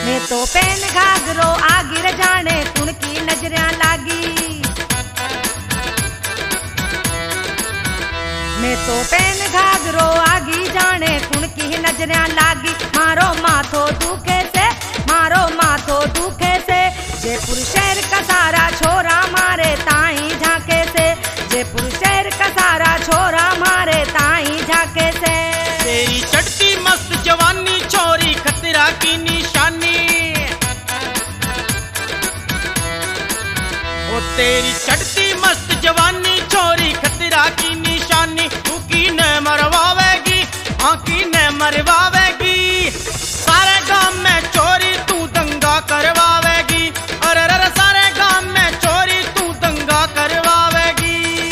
मैं तो पेन घाघरो आगिर जाने कुण की नजरियां लागी। मैं तो पेन घाघरो आगी जाने कुण की नजरियां लागी। मारो माथो दुखे से, मारो माथो दुखे से, जयपुर शहर का सारा छोरा मारे ताई झाके से। जयपुर शहर का सारा छोरा मारे ताई झाके से। तेरी चढ़ती मस्त जवानी छोरी खतरा की निशानी। ओ तेरी चढ़ती मस्त जवानी छोरी खतरा की निशानी। तू की न मरवावेगी, हाँ की न मरवावेगी। सारे गांव में चोरी तू दंगा करवावेगी। अरे अरे सारे गांव में चोरी तू दंगा करवावेगी।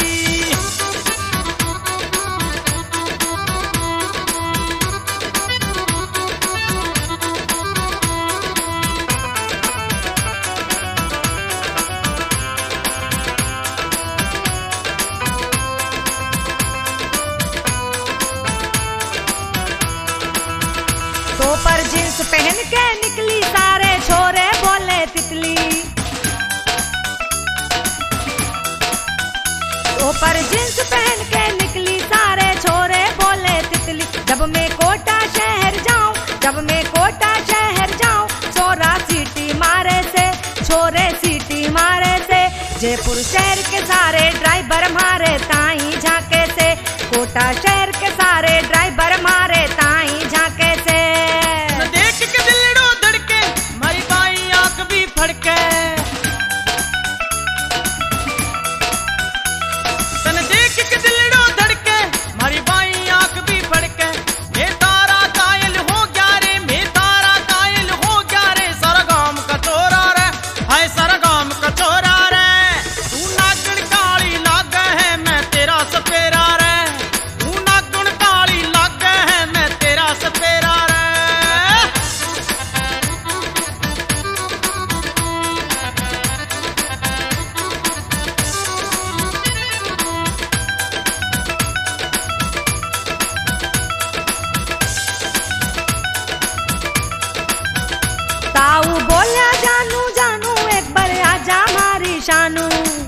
तो पर जींस पहन के निकली सारे छोरे बोले तितली। तो पर जींस पहन के निकली सारे छोरे बोले तितली। जब मैं कोटा शहर जाऊं, जब मैं कोटा शहर जाऊं, छोरा सीटी मारे से, छोरे सीटी मारे से। जयपुर शहर के सारे ड्राइवर मारे ताई झाके से। कोटा शहर के सारे ड्राइवर मारे ताई झाके से। देख के दिलड़ो धड़के मारी बाई आंख भी फड़के। तन देख के दिलड़ो धड़के मारी बाई आंख भी फड़के। मैं तारा कायल हो गया रे, मैं तारा कायल हो गया रे। सरगाम का चोरा रे, हाय सरगाम का चोरा रे। तू नागण काली लागे है मैं तेरा सपेरा रे। तू नागण काली लागे है मैं तेरा सपेरा रे। ताऊ बोलिया जानू जानू एक बार आजा मारी शानू।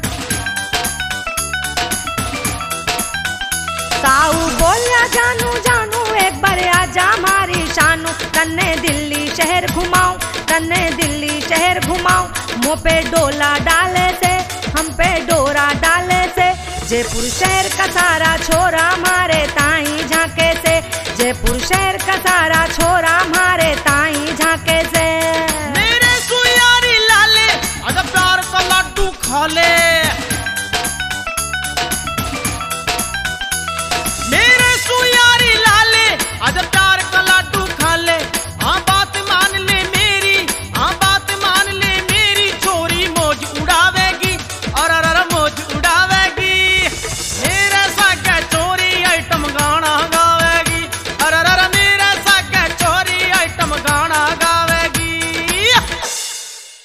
ताऊ बोलिया जानू जानू एक बार आजा मारी शानू। तन्ने दिल्ली शहर घुमाऊं, तन्ने दिल्ली शहर घुमाऊं। मुँह पे डोला डाले से, हम पे डोरा डाले से। जयपुर शहर का सारा छोरा मारे